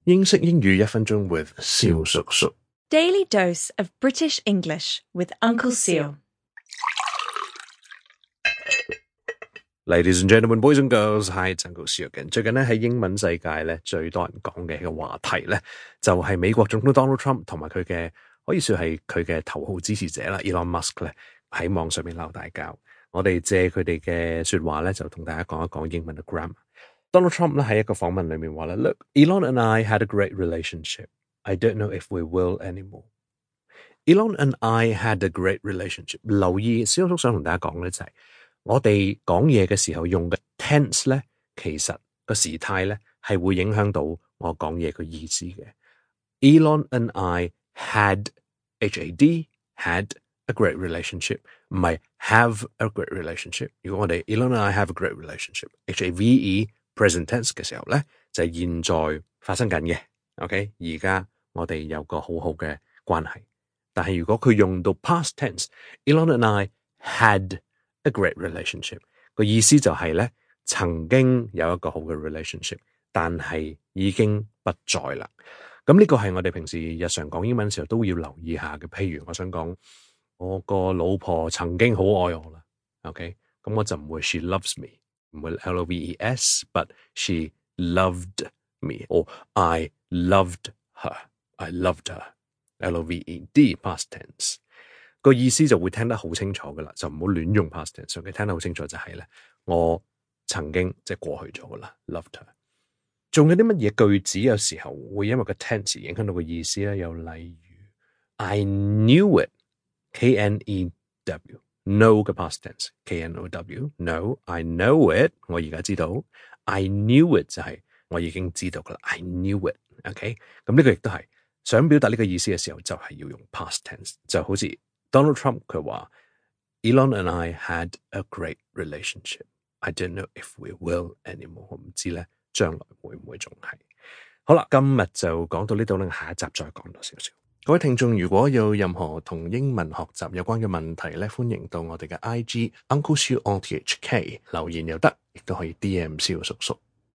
英式英語1分鐘 with 蕭叔叔。 Daily dose of British English with Uncle Seal. Ladies and gentlemen, boys and girls, hi, it's Uncle Seal again. 最近咧喺英文世界咧最多人講嘅一個話題咧，就係美國總統 Donald Trump 同埋佢嘅可以說係佢嘅頭號支持者啦 Elon Musk 咧喺網上面鬧大交。我哋借佢哋嘅說話咧，就同大家講一講英文嘅 grammar。Donald Trump 咧喺一個訪問裏面話咧 Look, Elon and I had a great relationship. I don't know if we will anymore. Elon and I had a great relationship. 留意，蕭叔想同大家講咧就係我哋講嘢嘅時候用嘅 tense 咧，其實個時態咧係會影響到我講嘢嘅意思嘅。Elon and I had had a great relationship， 唔係 have a great relationship。如果我哋 Elon and I have a great relationship， have present tense 嘅時候咧，就係現在發生緊嘅。OK， 而家我哋有個好好嘅關係。但係如果佢用到 past tense，Elon and I had a great relationship， 個意思就係咧曾經有一個好嘅 relationship， 但係已經不在啦。咁呢個係我哋平時日常講英文嘅時候都要留意下嘅。譬如我想講我個老婆曾經好愛我啦 ，OK， 咁我就唔會 she loves me， 唔會 loves，but she loved me， or I loved her，I loved her，loved past tense。個意思就會聽得好清楚噶啦，就唔好亂用 past tense。佢聽得好清楚就係咧，我曾經即係過去咗噶啦 ，loved her。仲有啲乜嘢句子有時候會因為個 tense 影響到個意思咧？又例如 I knew it，K-N-E-W，know 嘅 past tense K-N-O-W，know I know it， 我而家知道 I knew it 就係我已經知道噶啦 I knew it，OK， 咁呢個亦都係想表達呢個意思嘅時候就係要用 past tense， 就好似Donald Trump 佢話 Elon and I had a great relationship. I don't know if we will anymore. 我唔知咧將來會唔會仲係。好啦，今日就講到呢度啦，下一集再講多少少。各位聽眾如果有任何同英文學習有關嘅問題咧，歡迎到我哋嘅 IG Uncle Siu on THK 留言又得，亦都可以 DM 蕭叔叔。